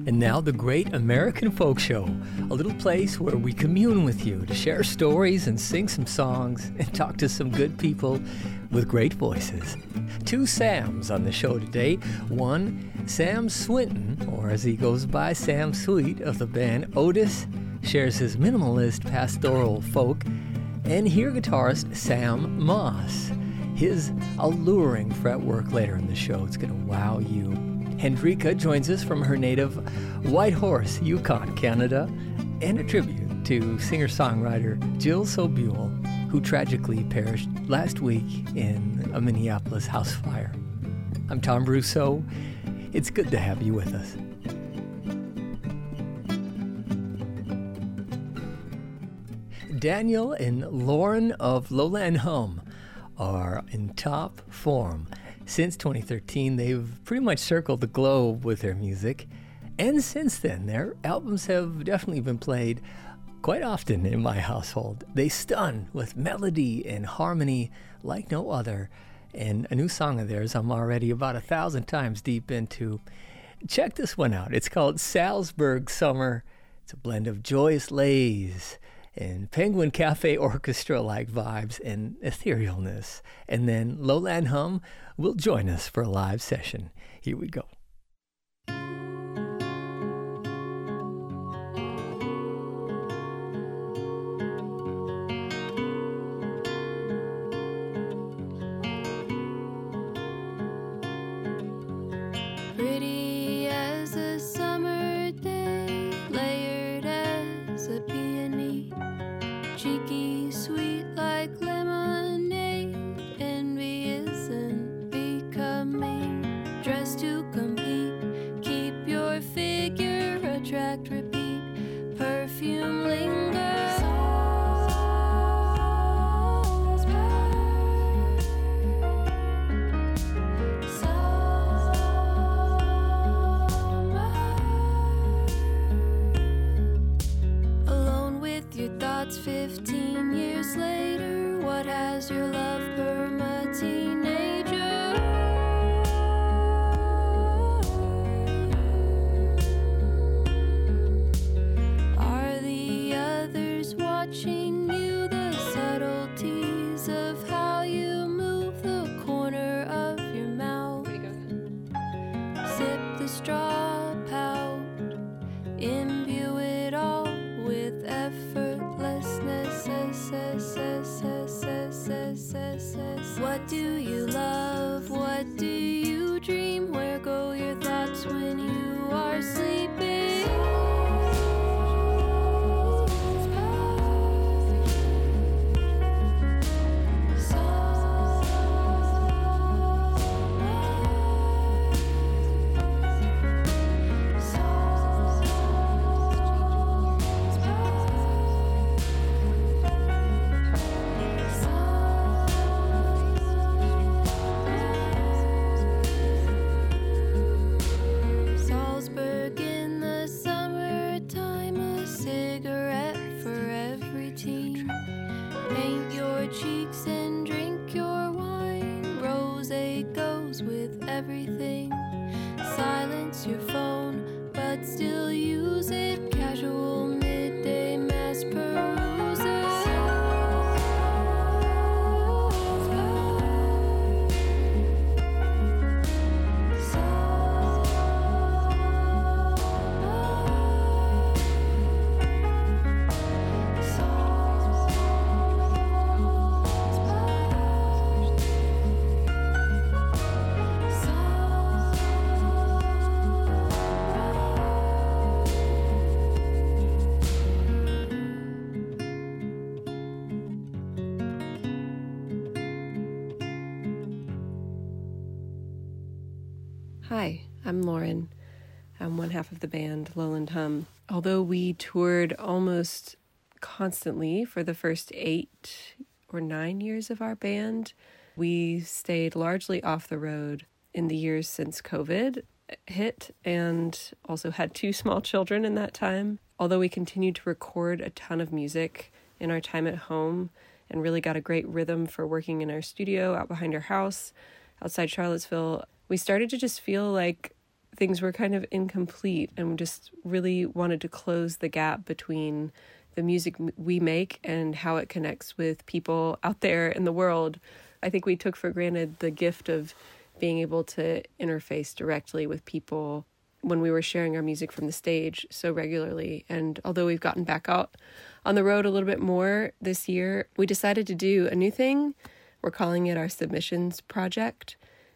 And now the Great American Folk Show, a little place where we commune with you to share stories and sing some songs and talk to some good people with great voices. Two Sams on the show today. One, Sam Swinton, or as he goes by, Sam Sweet of the band Otis, shares his minimalist pastoral folk, and here guitarist Sam Moss. His alluring fretwork later in the show. It's going to wow you. Hendrika joins us from her native Whitehorse, Yukon, Canada, and a tribute to singer-songwriter Jill Sobule, who tragically perished last week in a Minneapolis house fire. I'm Tom Brousseau. It's good to have you with us. Daniel and Lauren of Lowland Hum are in top form. Since 2013, they've pretty much circled the globe with their music. And since then, their albums have definitely been played quite often in my household. They stun with melody and harmony like no other. And a new song of theirs I'm already about 1,000 times deep into. Check this one out. It's called Salzburg Summer. It's a blend of joyous lays and Penguin Cafe Orchestra-like vibes and etherealness. And then Lowland Hum will join us for a live session. Here we go. Pretty as a summer day, layered as a peony, cheeky sweet like lemonade, envious and becoming, dressed to compete, keep your figure, attract, repeat, perfume linger. Alone with your thoughts 15 years later, what has your love become a teenager? Are the others watching you? The subtleties of how you move the corner of your mouth. Sip the straw, pout, imbue it all with effortlessness. What do you love? What do you dream? Where go your thoughts when you are sleeping? Salzburg in the summertime, a cigarette for every teen. Paint your cheeks and drink your wine. Rosé goes with everything. Silence your phone, but still use it. Casual midday mass Hi, I'm Lauren. I'm one half of the band Lowland Hum. Although we toured almost constantly for the first 8 or 9 years of our band, we stayed largely off the road in the years since COVID hit and also had 2 small children in that time. Although we continued to record a ton of music in our time at home and really got a great rhythm for working in our studio out behind our house outside Charlottesville, we started to just feel like things were kind of incomplete, and we just really wanted to close the gap between the music we make and how it connects with people out there in the world. I think we took for granted the gift of being able to interface directly with people when we were sharing our music from the stage so regularly. And although we've gotten back out on the road a little bit more this year, we decided to do a new thing. We're calling it our Submissions Project.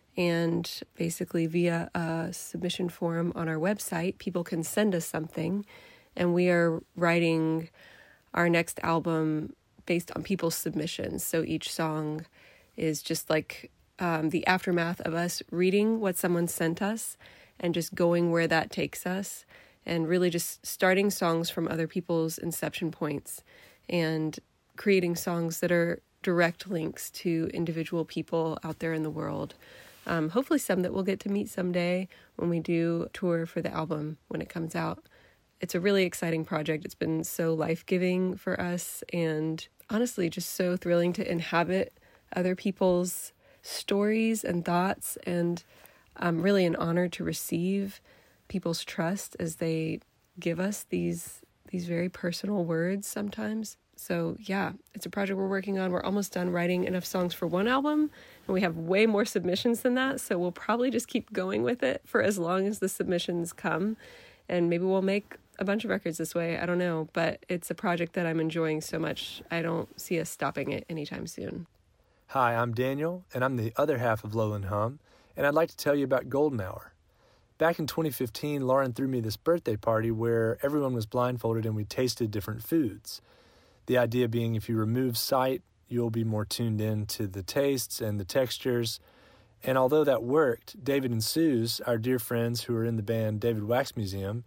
And basically via a submission form on our website, people can send us something. And we are writing our next album based on people's submissions. So each song is just like the aftermath of us reading what someone sent us and just going where that takes us, and really just starting songs from other people's inception points and creating songs that are direct links to individual people out there in the world. Hopefully some that we'll get to meet someday when we do tour for the album when it comes out. It's a really exciting project. It's been so life-giving for us, and honestly just so thrilling to inhabit other people's stories and thoughts, and really an honor to receive people's trust as they give us these very personal words sometimes. So yeah, it's a project we're working on. We're almost done writing enough songs for one album, and we have way more submissions than that. So we'll probably just keep going with it for as long as the submissions come, and maybe we'll make a bunch of records this way. I don't know, but it's a project that I'm enjoying so much. I don't see us stopping it anytime soon. Hi, I'm Daniel, and I'm the other half of Lowland Hum, and I'd like to tell you about Golden Hour. Back in 2015, Lauren threw me this birthday party where everyone was blindfolded and we tasted different foods. The idea being if you remove sight, you'll be more tuned in to the tastes and the textures. And although that worked, David and Suze, our dear friends who are in the band David Wax Museum,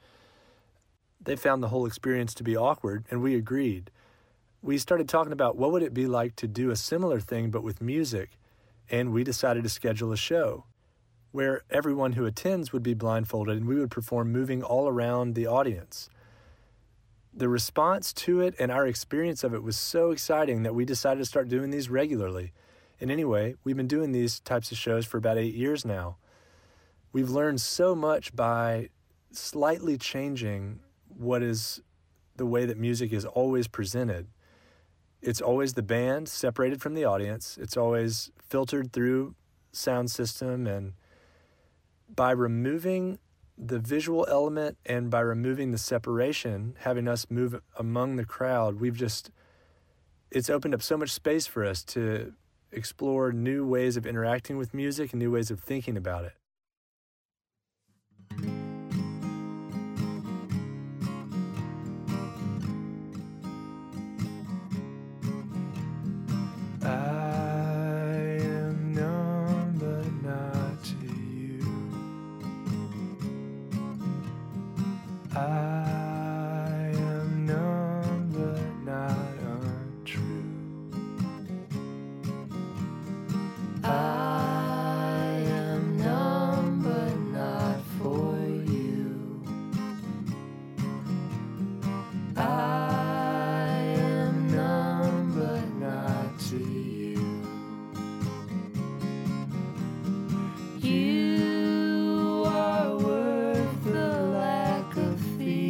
they found the whole experience to be awkward, and we agreed. We started talking about what would it be like to do a similar thing but with music, and we decided to schedule a show where everyone who attends would be blindfolded and we would perform moving all around the audience. The response to it and our experience of it was so exciting that we decided to start doing these regularly. And anyway, we've been doing these types of shows for about 8 years now. We've learned so much by slightly changing what is the way that music is always presented. It's always the band separated from the audience. It's always filtered through sound system, and by removing the visual element and by removing the separation, having us move among the crowd, it's opened up so much space for us to explore new ways of interacting with music and new ways of thinking about it. I am numb but not untrue. I am numb but not for you. I am numb but not to you. You are worth the lack of fear.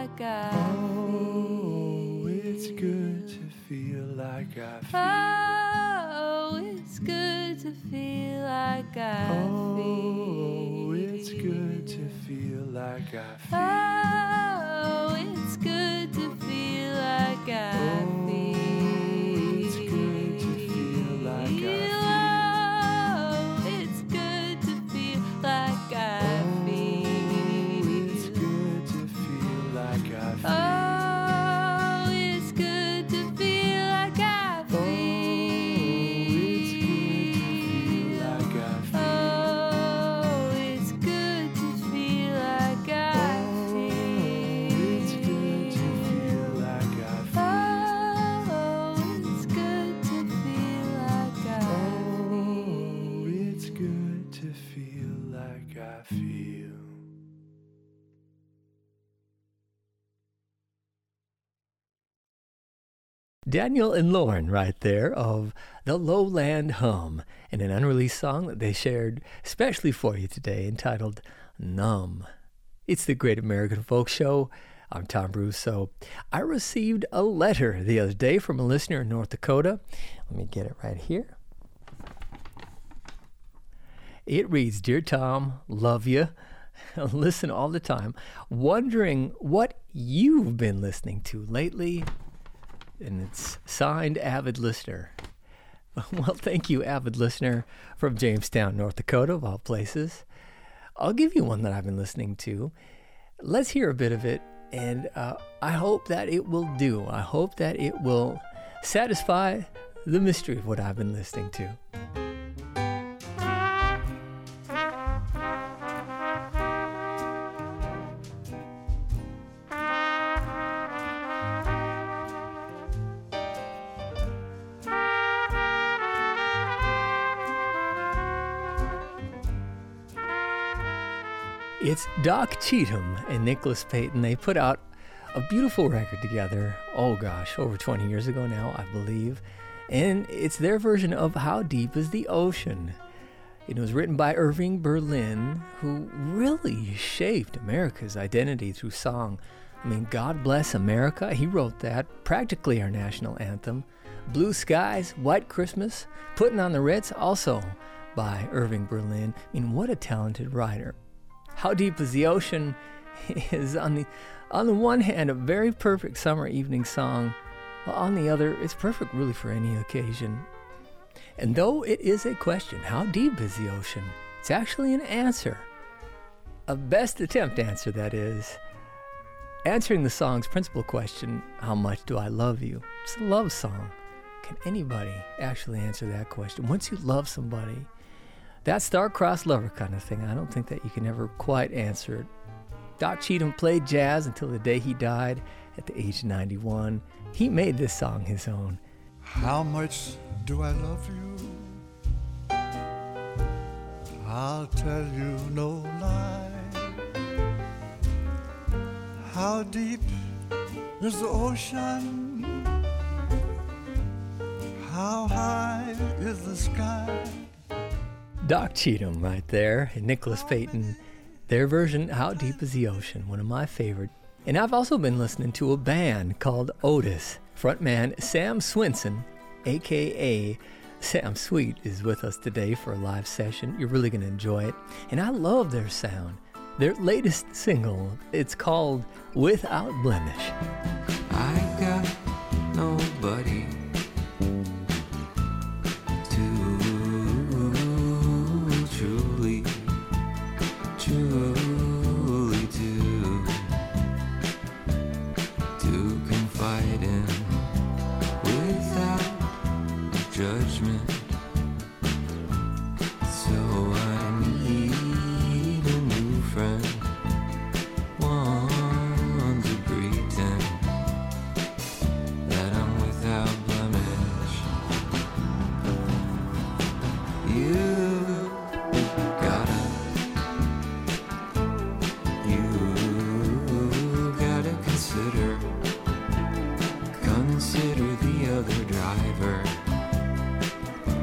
like I Oh, feel. it's good to feel like I feel. Oh, it's good to feel like I Oh, feel. it's good to feel like I feel. Oh, it's good to feel like I Oh, feel. it's good to feel like I feel. Oh, it's good to feel like I feel. It's good to feel like I feel. Oh, it's good to feel like I feel. It's good to feel like I Oh, it's good to feel like I feel. Oh, it's good to feel like I feel. Oh, Oh, it's it's good to feel like I feel. good to feel like I feel. Daniel and Lauren right there of the Lowland Hum, and an unreleased song that they shared especially for you today entitled Numb. It's the Great American Folk Show. I'm Tom Russo. I received a letter the other day from a listener in North Dakota. Let me get it right here. It reads, Dear Tom, love you. Listen all the time. Wondering what you've been listening to lately. And it's signed Avid Listener. Well, thank you, Avid Listener from Jamestown, North Dakota, of all places. I'll give you one that I've been listening to. Let's hear a bit of it, and I hope that it will do. I hope that it will satisfy the mystery of what I've been listening to. It's Doc Cheatham and Nicholas Payton. They put out a beautiful record together, oh gosh, over 20 years ago now, I believe. And it's their version of How Deep is the Ocean? It was written by Irving Berlin, who really shaped America's identity through song. I mean, God Bless America, he wrote that, practically our national anthem. Blue Skies, White Christmas, Putting on the Ritz, also by Irving Berlin. I mean, what a talented writer. How Deep is the Ocean is on the one hand a very perfect summer evening song, while on the other it's perfect really for any occasion. And though it is a question, how deep is the ocean? It's actually an answer. A best attempt answer, that is. Answering the song's principal question, how much do I love you? It's a love song. Can anybody actually answer that question? Once you love somebody, that star-crossed lover kind of thing, I don't think that you can ever quite answer it. Doc Cheatham played jazz until the day he died at the age of 91. He made this song his own. How much do I love you? I'll tell you no lie. How deep is the ocean? How high is the sky? Doc Cheatham right there, and Nicholas Payton, their version, How Deep is the Ocean, one of my favorite. And I've also been listening to a band called Otis. Frontman Sam Swinson, a.k.a. Sam Sweet, is with us today for a live session. You're really going to enjoy it. And I love their sound. Their latest single, it's called Without Blemish. I got nobody truly to confide in without judgment. So I need a new friend, one to pretend that I'm without blemish. You gotta consider the other driver.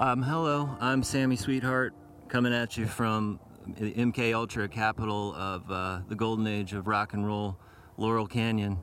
Hello, I'm Sammy Sweetheart, coming at you from the MK Ultra capital of the golden age of rock and roll, Laurel Canyon.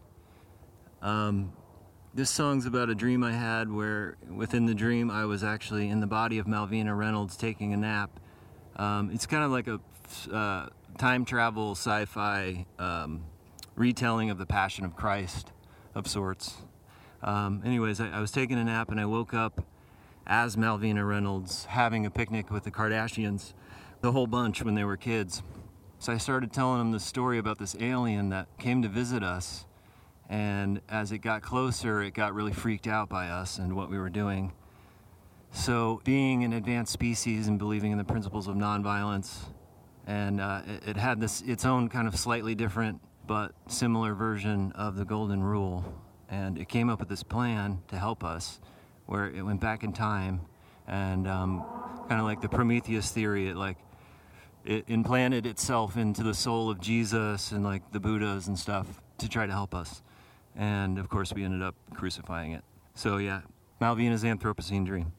This song's about a dream I had where within the dream I was actually in the body of Malvina Reynolds taking a nap. It's kind of like a time travel sci-fi retelling of the Passion of Christ of sorts. Anyways, I was taking a nap and I woke up as Malvina Reynolds having a picnic with the Kardashians, the whole bunch when they were kids. So I started telling them the story about this alien that came to visit us, and as it got closer, it got really freaked out by us and what we were doing. So being an advanced species and believing in the principles of nonviolence, and it had its own kind of slightly different but similar version of the Golden Rule, and it came up with this plan to help us, where it went back in time, and kind of like the Prometheus theory, it implanted itself into the soul of Jesus and like the Buddhas and stuff to try to help us. And of course we ended up crucifying it. So yeah, Malvina's Anthropocene Dream.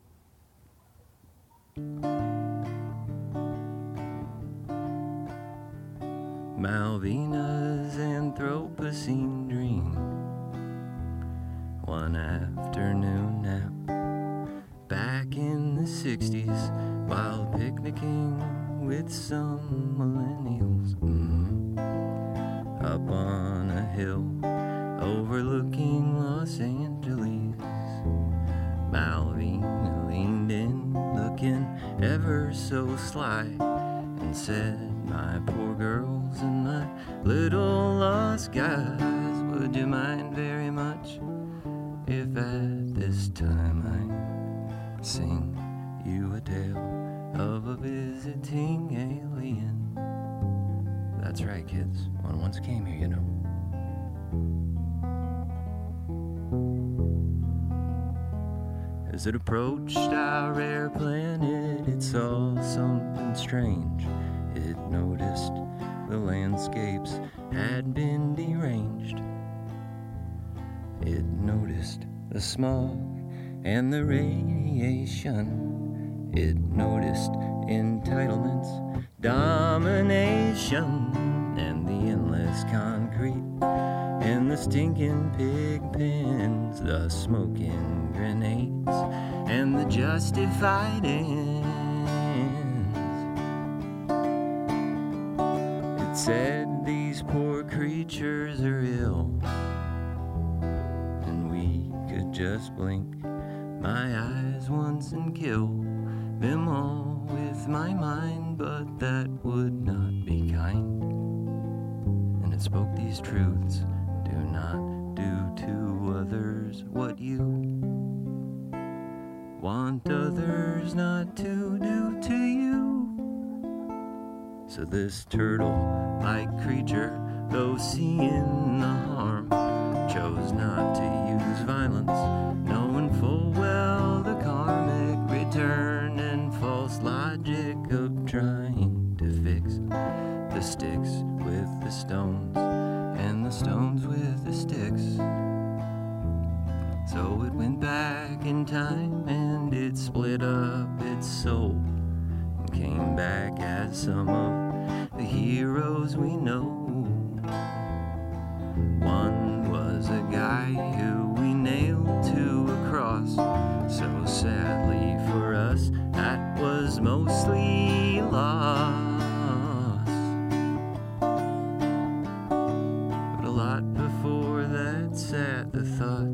Malvina's Anthropocene Dream. One afternoon nap back in the 60s while picnicking with some millennials. Up on a hill overlooking Los Angeles, Malvina leaned in looking ever so sly and said, "My poor girls and my little lost guys, would you mind very much if at this time I sing you a tale of a visiting alien?" That's right, kids. One once came here, you know. As it approached our rare planet, it saw something strange. It noticed the landscapes had been deranged. It noticed the smog and the radiation. It noticed entitlements, domination, and the endless concrete, and the stinking pig pens, the smoking grenades, and the justified ends. It said these poor creatures are ill, and we could just blink my eyes once and kill them all with my mind, but that would not be kind. And it spoke these truths: do not do to others what you want others not to do to you. So this turtle-like creature, though seeing the harm, chose not to use violence, knowing full well the karmic return and false logic of trying to fix the sticks with the stones and the stones with the sticks. So it went back in time and it split up its soul and came back as some of the heroes we know. One was a guy who we nailed to a cross, so sadly for us that was mostly lost. But a lot before that sat the thought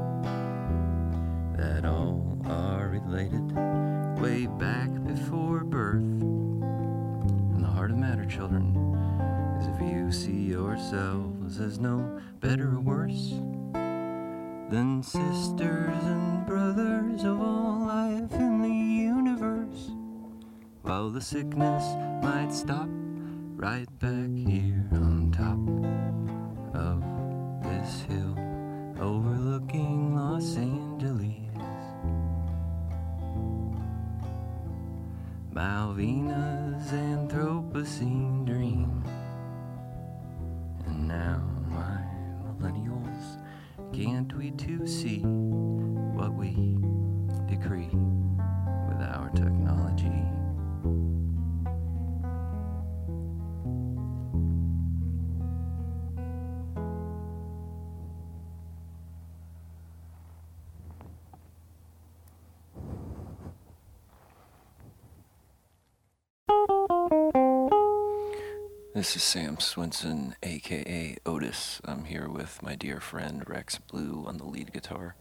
that all are related way back before birth. And the heart of matter, children, is if you see yourselves as no better or worse than sisters and brothers of all life in the universe, while the sickness might stop right back here on top of this hill overlooking Los Angeles. Malvina's Anthropocene Dream. And now, my millennials, can't we too see what we decree with our This is Sam Swinson, aka Otis. I'm here with my dear friend Rex Blue on the lead guitar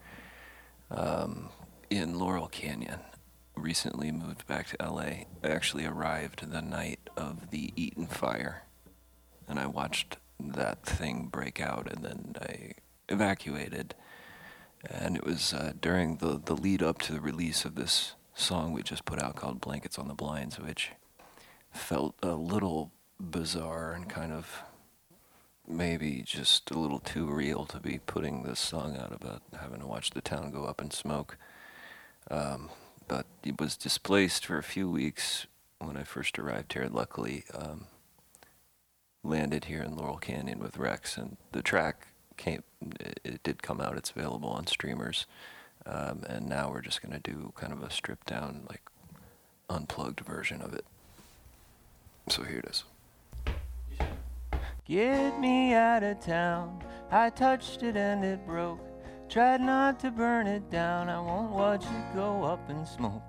in Laurel Canyon. Recently moved back to LA. I actually arrived the night of the Eaton fire, and I watched that thing break out, and then I evacuated. And it was during the lead up to the release of this song we just put out called Blankets on the Blinds, which felt a little bizarre and kind of maybe just a little too real to be putting this song out about having to watch the town go up in smoke. But it was displaced for a few weeks when I first arrived here. Luckily, landed here in Laurel Canyon with Rex, and the track it did come out. It's available on streamers, and now we're just going to do kind of a stripped down, like, unplugged version of it. So here it is. Get me out of town. I touched it and it broke. Tried not to burn it down. I won't watch it go up in smoke.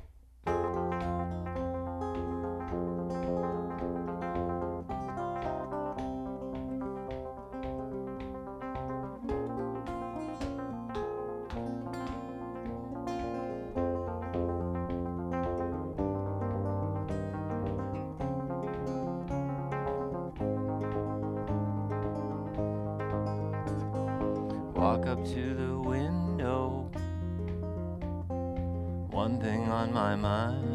Walk up to the window. One thing on my mind.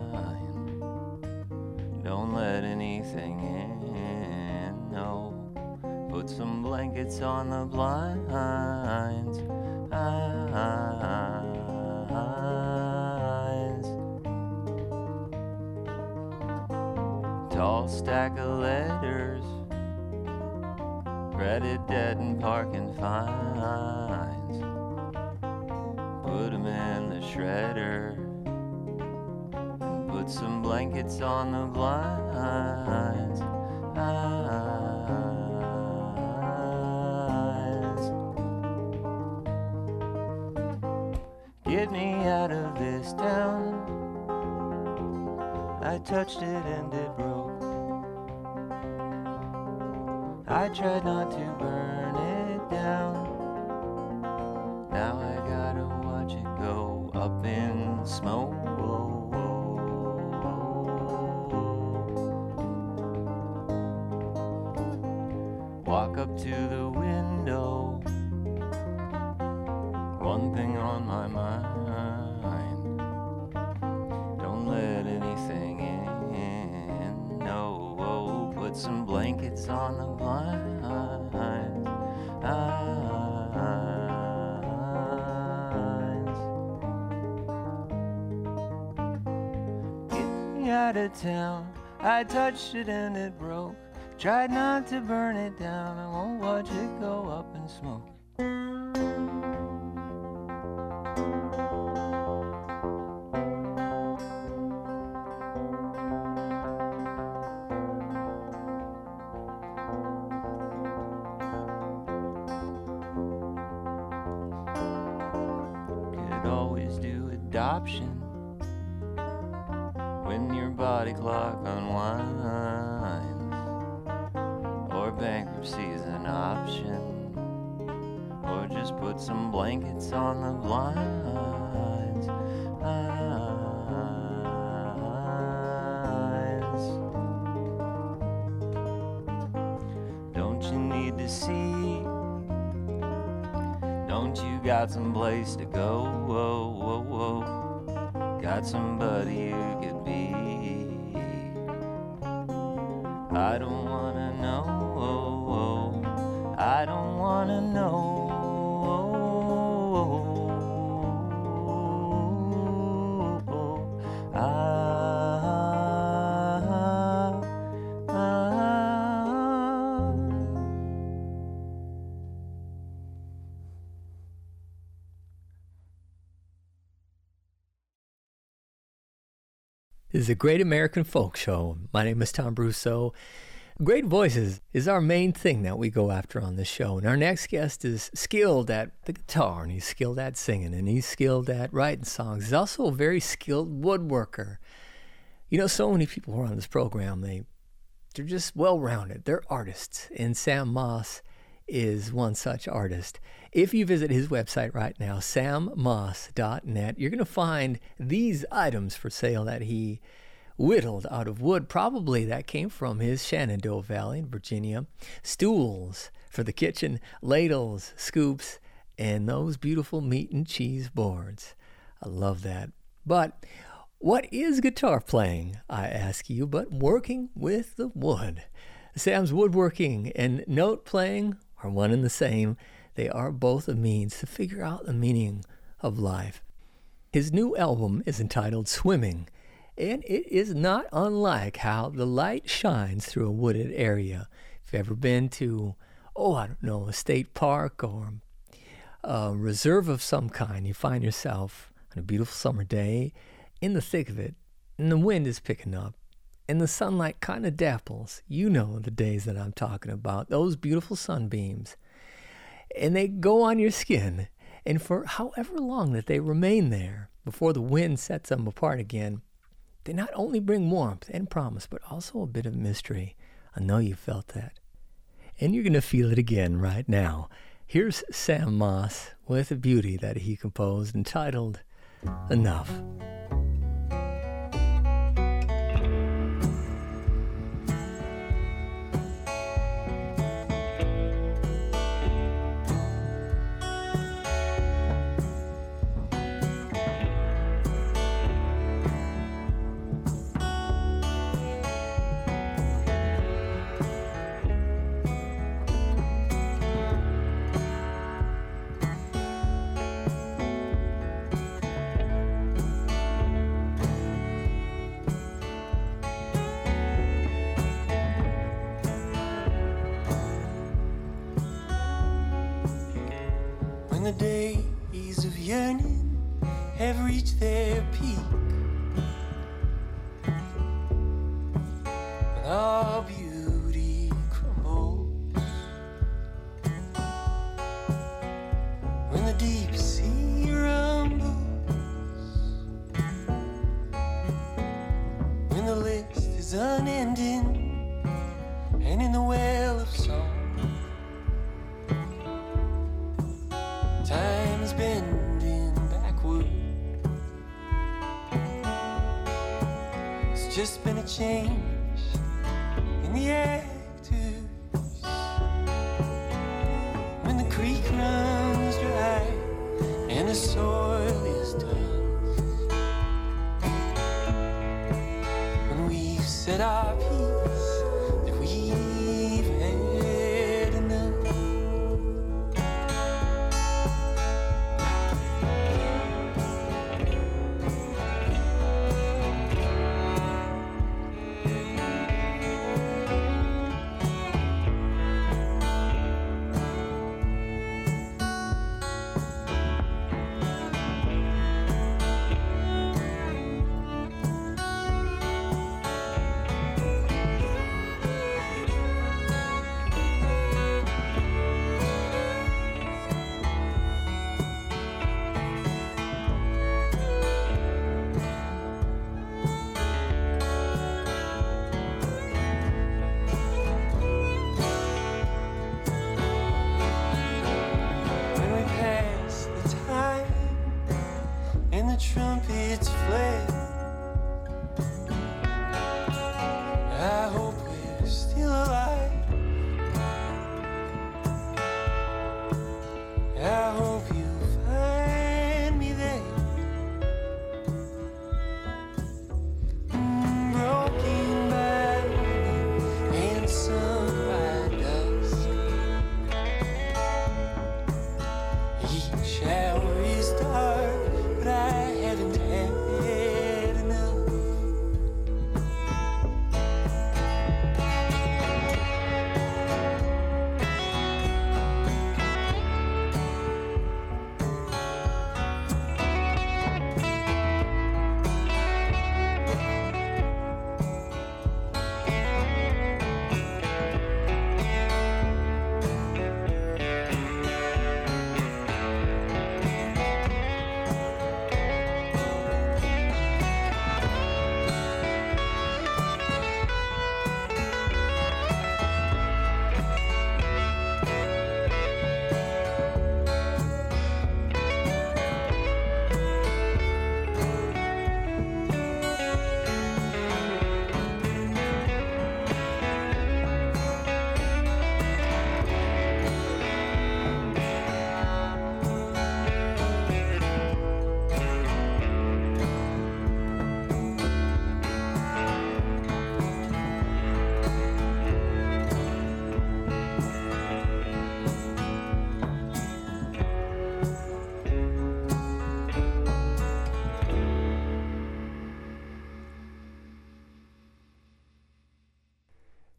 Don't let anything in, no. Put some blankets on the blinds. Tall stack of letters. Credit, debt, and parking fines. Put 'em in the shredder. And put some blankets on the blinds. Get me out of this town. I touched it and it broke. I tried not to burn it down. Now I gotta watch it go up in smoke. Walk up to the window. One thing on my mind. Don't let anything in, no. Put some blankets on the blinds. Get me out of town. I touched it and it broke. Tried not to burn it down. I won't watch it go up in smoke. Always do adoption when your body clock unwinds, or bankruptcy's an option, or just put some blankets on the blinds. Don't you need to see? Don't you got some place to go? Whoa, whoa, whoa. Got somebody you could be. I don't wanna know. I don't wanna know. This is a Great American Folk Show. My name is Tom Brousseau. Great voices is our main thing that we go after on this show. And our next guest is skilled at the guitar, and he's skilled at singing, and he's skilled at writing songs. He's also a very skilled woodworker. You know, so many people who are on this program, they They're just well-rounded. They're artists, and Sam Moss is one such artist. If you visit his website right now, sammoss.net, you're going to find these items for sale that he whittled out of wood. Probably that came from his Shenandoah Valley in Virginia. Stools for the kitchen, ladles, scoops, and those beautiful meat and cheese boards. I love that. But what is guitar playing, I ask you, but working with the wood? Sam's woodworking and note playing are one and the same. They are both a means to figure out the meaning of life. His new album is entitled Swimming, and it is not unlike how the light shines through a wooded area. If you've ever been to, a state park or a reserve of some kind, you find yourself on a beautiful summer day in the thick of it, and the wind is picking up, and the sunlight kind of dapples. You know the days that I'm talking about, those beautiful sunbeams. And they go on your skin, and for however long that they remain there before the wind sets them apart again, they not only bring warmth and promise, but also a bit of mystery. I know you felt that. And you're going to feel it again right now. Here's Sam Moss with a beauty that he composed entitled Enough. The days of yearning have reached their peak, when our beauty crumbles, when the deep sea rumbles, when the list is unending, and in the well of song time is bending backward. It's just been a change in the actors. When the creek runs dry and the soil is done, when we've said our piece, that we've had enough.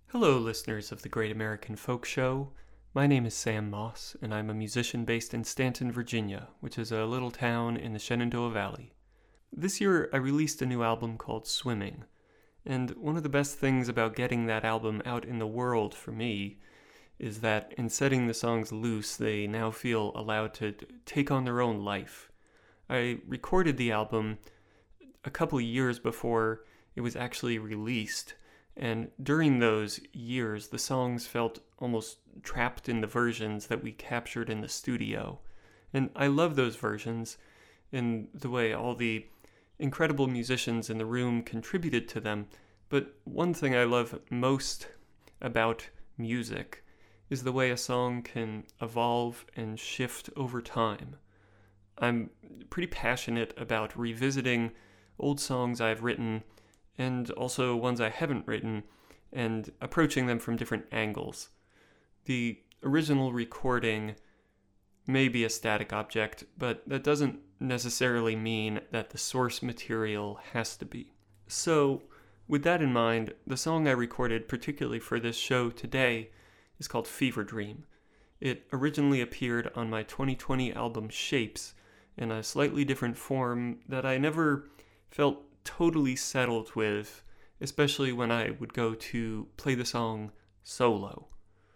Hello, listeners of the Great American Folk Show. My name is Sam Moss, and I'm a musician based in Stanton, Virginia, which is a little town in the Shenandoah Valley. This year, I released a new album called Swimming, and one of the best things about getting that album out in the world for me is that in setting the songs loose, they now feel allowed to take on their own life. I recorded the album a couple of years before it was actually released, and during those years, the songs felt almost trapped in the versions that we captured in the studio. And I love those versions in the way all the incredible musicians in the room contributed to them. But one thing I love most about music is the way a song can evolve and shift over time. I'm pretty passionate about revisiting old songs I've written and also ones I haven't written, and approaching them from different angles. The original recording may be a static object, but that doesn't necessarily mean that the source material has to be. So, with that in mind, the song I recorded particularly for this show today is called Fever Dream. It originally appeared on my 2020 album Shapes in a slightly different form that I never felt totally settled with, especially when I would go to play the song solo.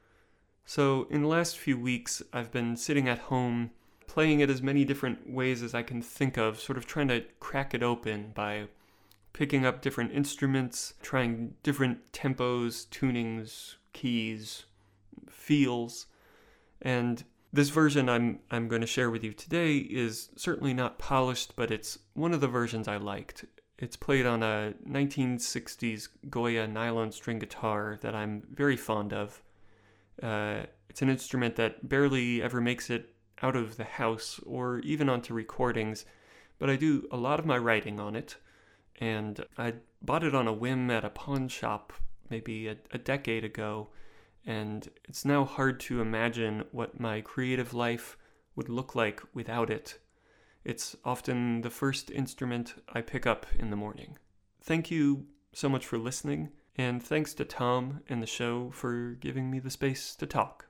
So in the last few weeks, I've been sitting at home, playing it as many different ways as I can think of, sort of trying to crack it open by picking up different instruments, trying different tempos, tunings, keys, feels. And this version I'm going to share with you today is certainly not polished, but it's one of the versions I liked. It's played on a 1960s Goya nylon string guitar that I'm very fond of. It's an instrument that barely ever makes it out of the house or even onto recordings, but I do a lot of my writing on it, and I bought it on a whim at a pawn shop maybe a decade ago, and it's now hard to imagine what my creative life would look like without it. It's often the first instrument I pick up in the morning. Thank you so much for listening, and thanks to Tom and the show for giving me the space to talk.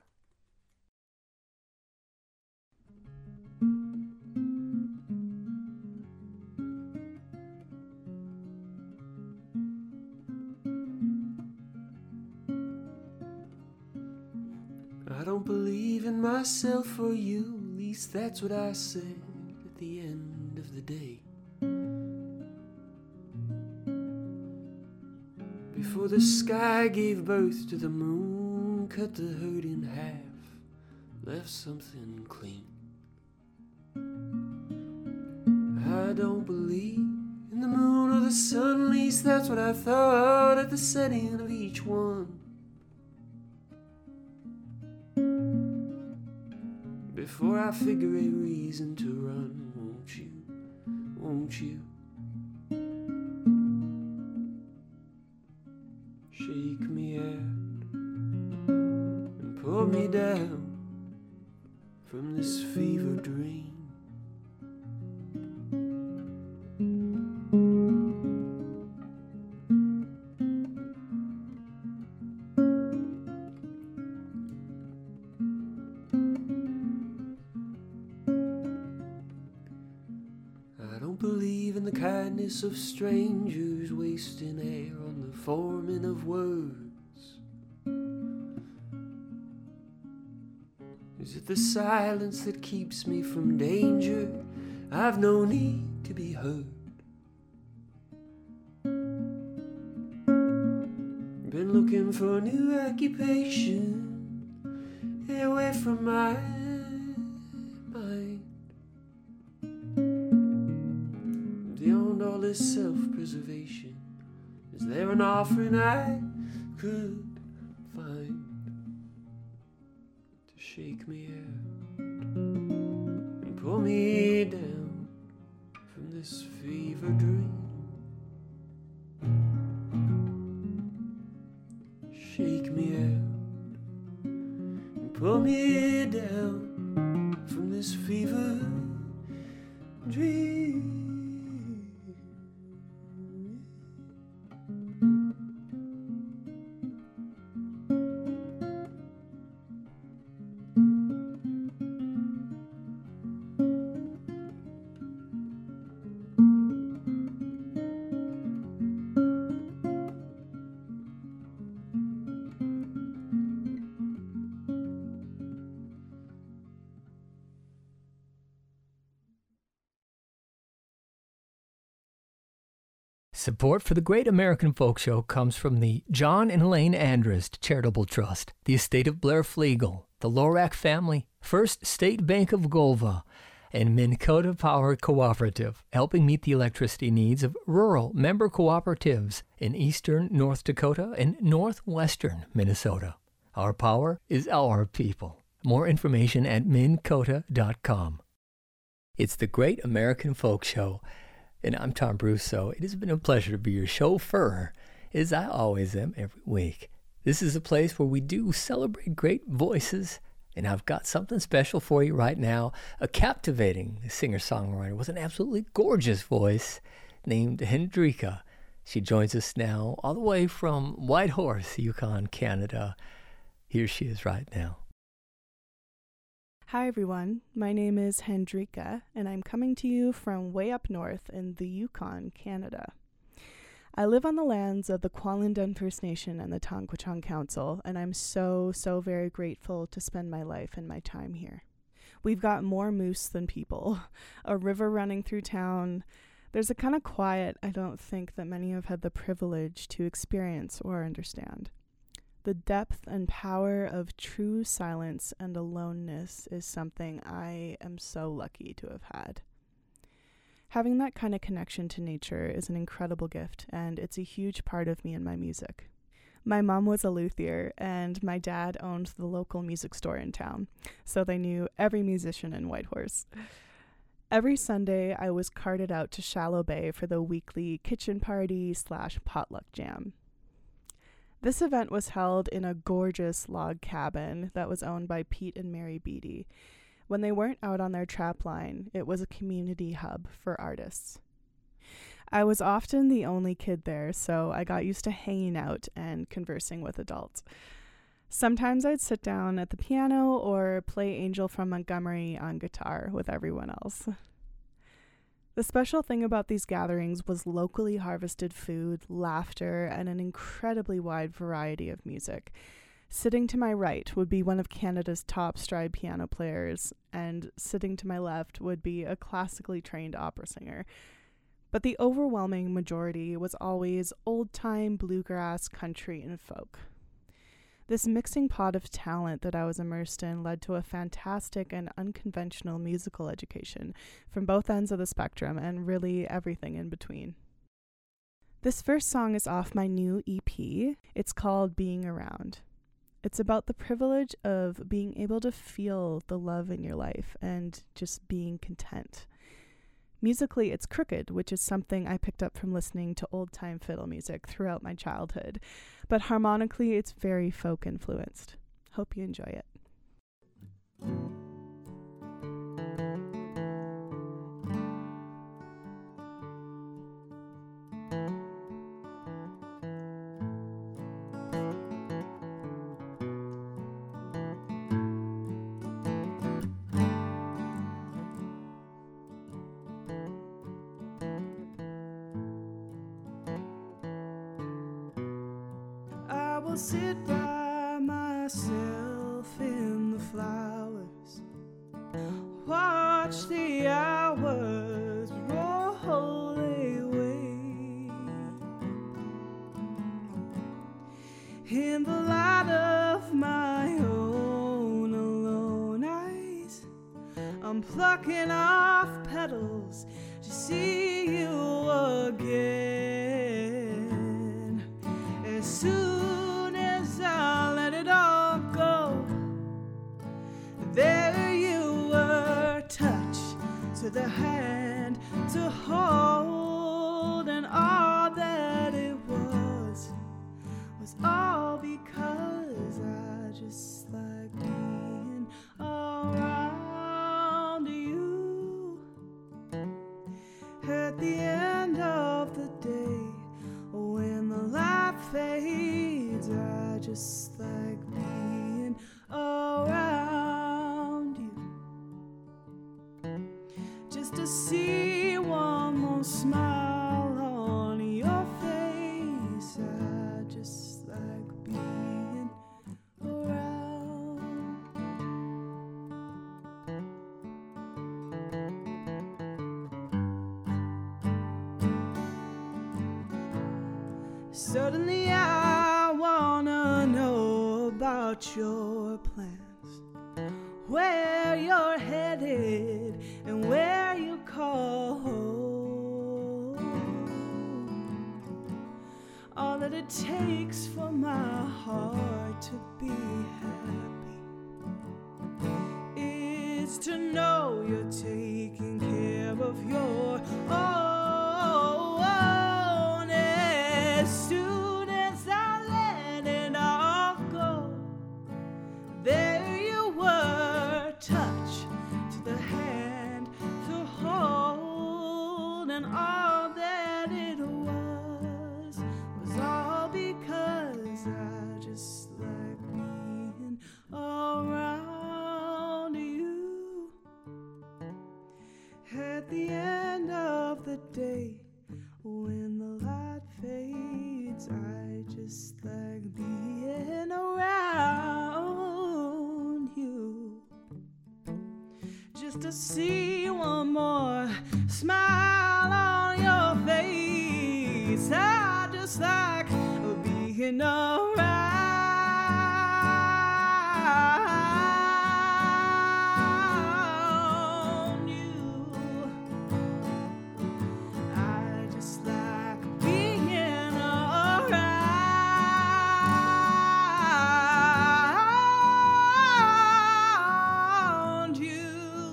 I don't believe in myself or you, at least that's what I said at the end of the day. Before the sky gave birth to the moon, cut the hurt in half, left something clean. I don't believe in the moon or the sun, at least that's what I thought at the setting of each one. Before I figure a reason to run, won't you, won't you? Shake me out and pull me down from this fever dream. Believe in the kindness of strangers, wasting air on the forming of words. Is it the silence that keeps me from danger? I've no need to be heard. Been looking for a new occupation, away from my mind. Beyond all this self-preservation, is there an offering I could find to shake me out and pull me down from this fever dream? Shake me out and pull me down from this fever dream. Support for the Great American Folk Show comes from the John and Elaine Andrist Charitable Trust, the estate of Blair Flegel, the Lorak family, First State Bank of Golva, and Minn Kota Power Cooperative, helping meet the electricity needs of rural member cooperatives in eastern North Dakota and northwestern Minnesota. Our power is our people. More information at minnkota.com. It's the Great American Folk Show, and I'm Tom Brusso. It has been a pleasure to be your chauffeur, as I always am every week. This is a place where we do celebrate great voices, and I've got something special for you right now. A captivating singer-songwriter with an absolutely gorgeous voice named Hendrika. She joins us now all the way from Whitehorse, Yukon, Canada. Here she is right now. Hi everyone, my name is Hendrika, and I'm coming to you from way up north in the Yukon, Canada. I live on the lands of the Kwalindun First Nation and the Tongkwachong Council, and I'm so very grateful to spend my life and my time here. We've got more moose than people, a river running through town. There's a kind of quiet I don't think that many have had the privilege to experience or understand. The depth and power of true silence and aloneness is something I am so lucky to have had. Having that kind of connection to nature is an incredible gift, and it's a huge part of me and my music. My mom was a luthier, and my dad owned the local music store in town, so they knew every musician in Whitehorse. Every Sunday, I was carted out to Shallow Bay for the weekly kitchen party / potluck jam. This event was held in a gorgeous log cabin that was owned by Pete and Mary Beatty. When they weren't out on their trap line, it was a community hub for artists. I was often the only kid there, so I got used to hanging out and conversing with adults. Sometimes I'd sit down at the piano or play Angel from Montgomery on guitar with everyone else. The special thing about these gatherings was locally harvested food, laughter, and an incredibly wide variety of music. Sitting to my right would be one of Canada's top stride piano players, and sitting to my left would be a classically trained opera singer. But the overwhelming majority was always old-time bluegrass, country, and folk. This mixing pot of talent that I was immersed in led to a fantastic and unconventional musical education from both ends of the spectrum and really everything in between. This first song is off my new EP. It's called Being Around. It's about the privilege of being able to feel the love in your life and just being content. Musically, it's crooked, which is something I picked up from listening to old-time fiddle music throughout my childhood. But harmonically, it's very folk-influenced. Hope you enjoy it. I'll sit by myself in the flowers, watch the hours roll away. In the light of my own alone eyes, I'm plucking off petals to see you again. As soon as I let it all go, there you were, touched to the hand to hold, and all that it was all because I just like being around you. At the end of the day, when the light fades, I just like being around you. Just to see one more smile on your face, I just like being around. Suddenly I wanna know about your plans, where you're headed and where you call home. All that it takes for my heart to be happy is to know you're taking care of your own. As soon as I let it all go, there you were, touch to the hand to hold, and all that it was all because I just like being around you. At the end of the day, when the light fades, I just like being around you. Just to see one more smile on your face, I just like being around you. I just like being around you.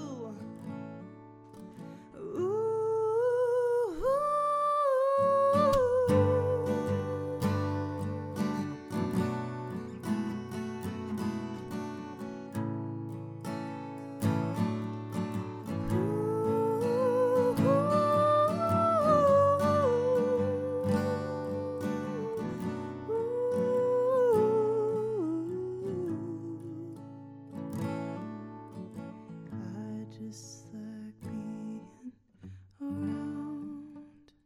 I just like being around.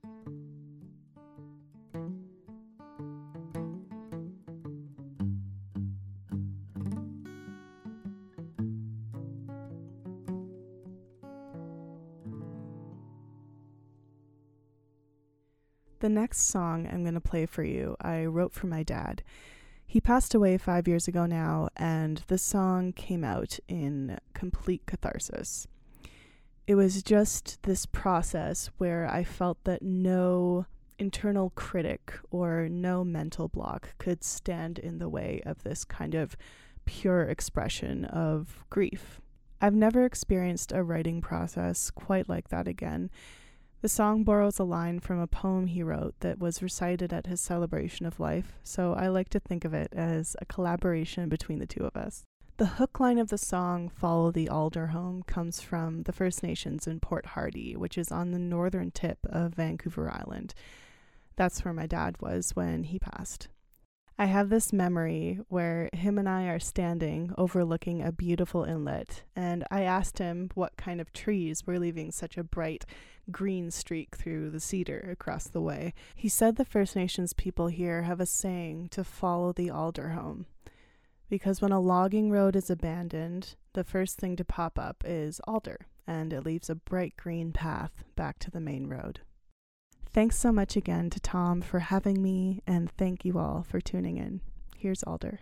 The next song I'm going to play for you, I wrote for my dad. He passed away 5 years ago now, and this song came out in complete catharsis. It was just this process where I felt that no internal critic or no mental block could stand in the way of this kind of pure expression of grief. I've never experienced a writing process quite like that again. The song borrows a line from a poem he wrote that was recited at his celebration of life, so I like to think of it as a collaboration between the two of us. The hook line of the song, Follow the Alder Home, comes from the First Nations in Port Hardy, which is on the northern tip of Vancouver Island. That's where my dad was when he passed. I have this memory where him and I are standing overlooking a beautiful inlet, and I asked him what kind of trees were leaving such a bright green streak through the cedar across the way. He said the First Nations people here have a saying to follow the alder home, because when a logging road is abandoned, the first thing to pop up is alder, and it leaves a bright green path back to the main road. Thanks so much again to Tom for having me, and thank you all for tuning in. Here's Alder.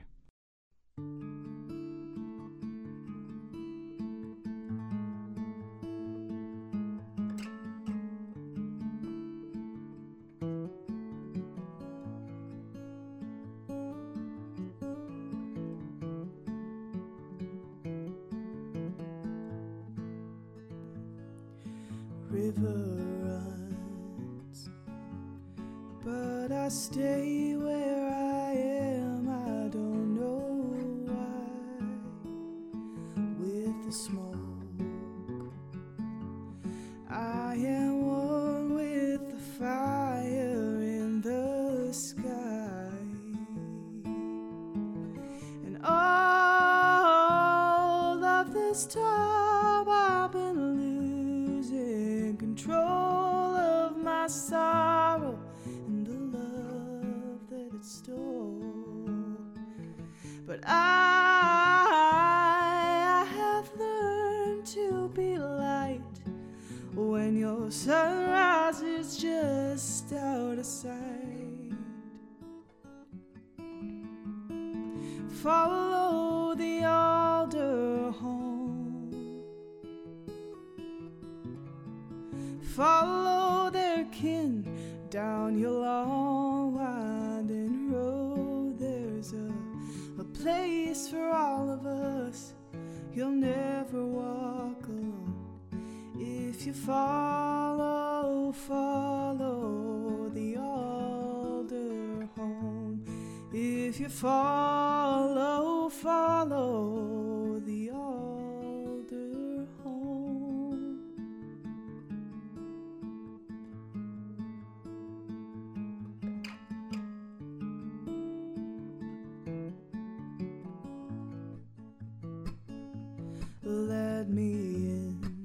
River runs, but I stay where I am. I don't know why. With the smoke, I am one with the fire in the sky, and all of this time I've been losing control of my sorrow and the love that it stole. But I have learned to be light when your sunrise is just out of sight. follow the alder home, follow their kin down your long winding road. There's a place for all of us. You'll never walk alone if you follow the alder home. If you follow the alder home. Let me in,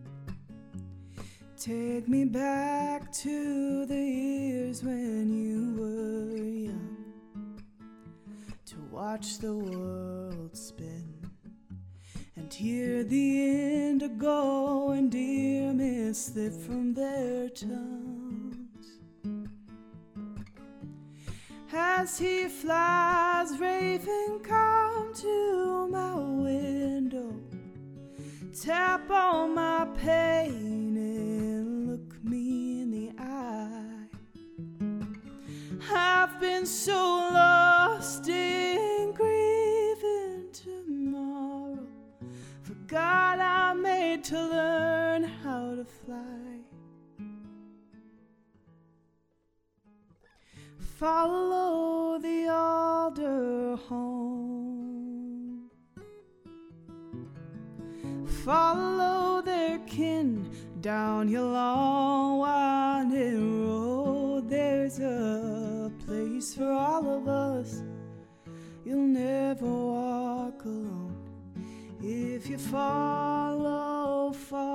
take me back to the years when you were young, to watch the world spin and hear the indigo and deer mist slip from their tongues. As he flies, raven, come to my window, tap on my pain and look me in the eye. I've been so lost in grieving tomorrow, forgot I'm made to learn how to fly. Follow the alder home, follow their kin down your long winding road. There's a place for all of us. You'll never walk alone if you follow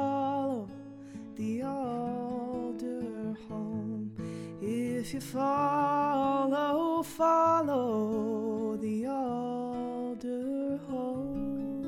the alder home. If you follow the alder home.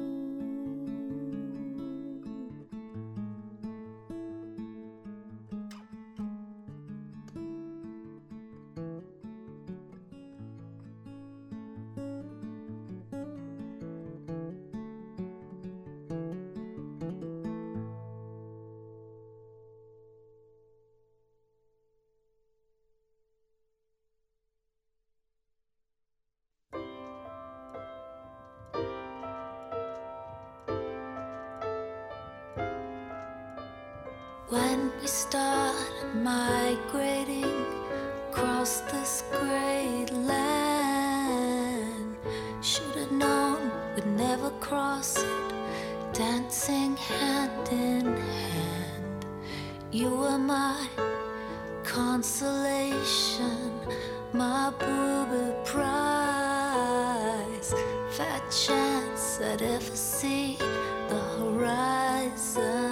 When we started migrating across this great land, should have known we'd never cross it, dancing hand in hand. You were my consolation, my booby prize, fat chance I'd ever see the horizon.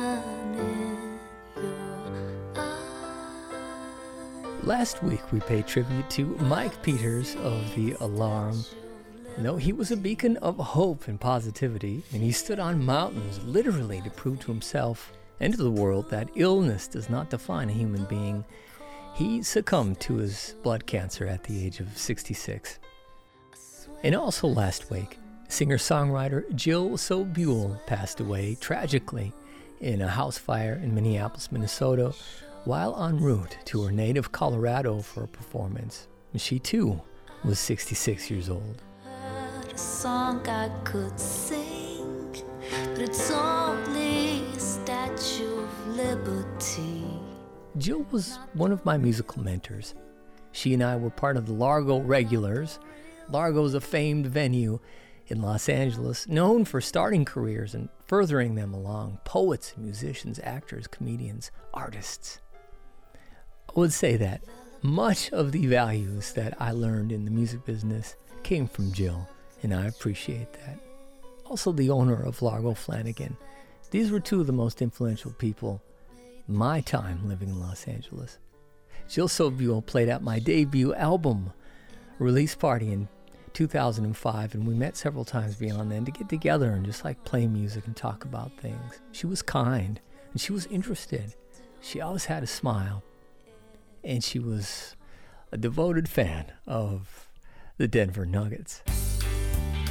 Last week we paid tribute to Mike Peters of The Alarm. No, he was a beacon of hope and positivity, and he stood on mountains literally to prove to himself and to the world that illness does not define a human being. He succumbed to his blood cancer at the age of 66. And also last week, singer-songwriter Jill Sobule passed away tragically in a house fire in Minneapolis, Minnesota, while en route to her native Colorado for a performance. She too was 66 years old. A song I could sing, but it's only a Statue of Liberty. Jill was one of my musical mentors. She and I were part of the Largo Regulars. Largo's a famed venue in Los Angeles, known for starting careers and furthering them along. Poets, musicians, actors, comedians, artists. I would say that much of the values that I learned in the music business came from Jill, and I appreciate that. Also the owner of Largo Flanagan. These were two of the most influential people my time living in Los Angeles. Jill Sobule played at my debut album release party in 2005, and we met several times beyond then to get together and just like play music and talk about things. She was kind, and she was interested. She always had a smile. And she was a devoted fan of the Denver Nuggets.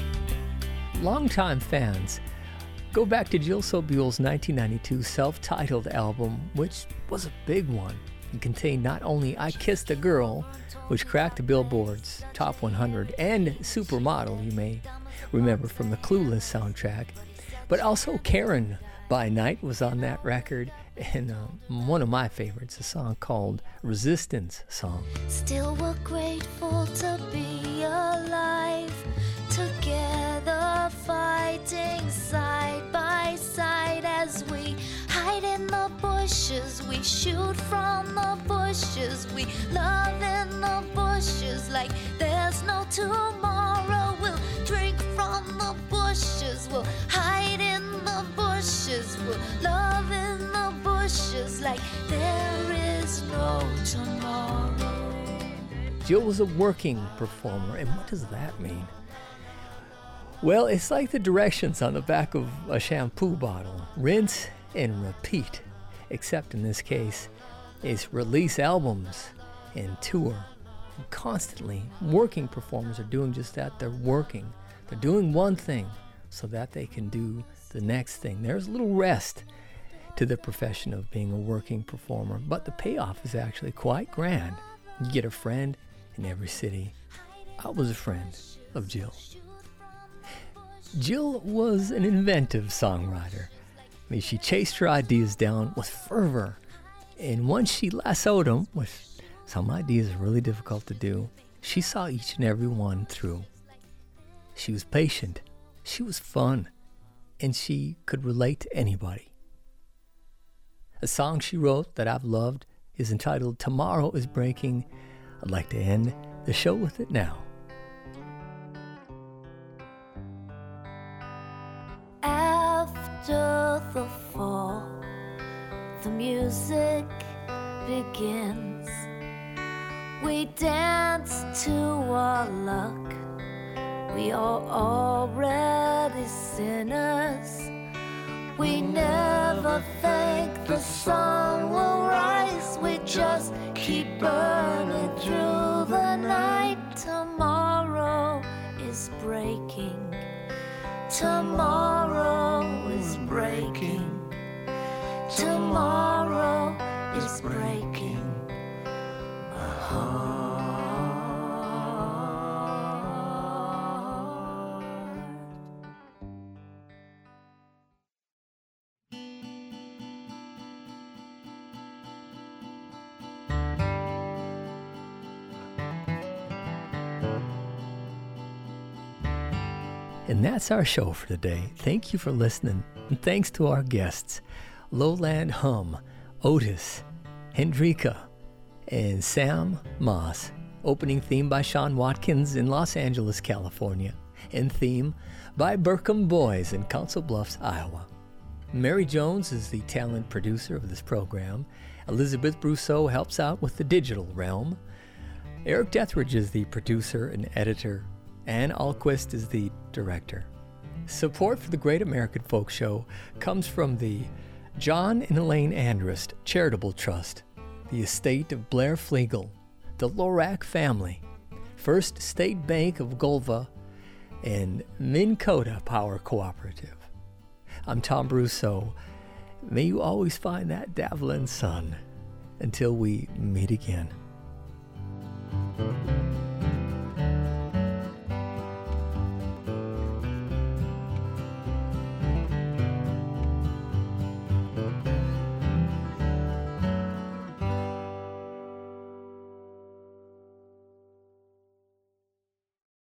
longtime fans go back to Jill Sobule's 1992 self-titled album, which was a big one. It contained not only I Kissed a Girl, which cracked the Billboard's Top 100, and Supermodel, you may remember from the Clueless soundtrack, but also Karen by Night was on that record, and one of my favorites, a song called Resistance Song. Still we're grateful to be alive, together fighting side by side as we hide in the bushes, we shoot from the bushes, we love in the bushes like there's no tomorrow. We'll drink from the bushes, we'll hide in the bushes, we'll love in the bushes like there is no tomorrow. Jill was a working performer, and what does that mean? Well, it's like the directions on the back of a shampoo bottle. Rinse and repeat. Except in this case, it's release albums and tour. And constantly, working performers are doing just that. They're working. They're doing one thing so that they can do the next thing. There's little rest to the profession of being a working performer, but the payoff is actually quite grand. You get a friend in every city. I was a friend of Jill. Jill was an inventive songwriter. I mean, she chased her ideas down with fervor, and once she lassoed them, which some ideas are really difficult to do, she saw each and every one through. She was patient, she was fun, and she could relate to anybody. A song she wrote that I've loved is entitled Tomorrow is Breaking. I'd like to end the show with it now. After the fall, the music begins. We dance to our luck. We are already sinners. We never think the sun will rise. We just keep burning through the night. Tomorrow is breaking. Tomorrow is breaking. Tomorrow is breaking. And that's our show for today. Thank you for listening, and thanks to our guests, Lowland Hum, Otis, Hendrika, and Sam Moss. Opening theme by Sean Watkins in Los Angeles, California, and theme by Burkham Boys in Council Bluffs, Iowa. Mary Jones is the talent producer of this program. Elizabeth Brousseau helps out with the digital realm. Eric Dethridge is the producer and editor. Ann Alquist is the director. Support for the Great American Folk Show comes from the John and Elaine Andrist Charitable Trust, the estate of Blair Flegel, the Lorac family, First State Bank of Golva, and Minn Kota Power Cooperative. I'm Tom Brousseau. May you always find that dazzling sun. Until we meet again.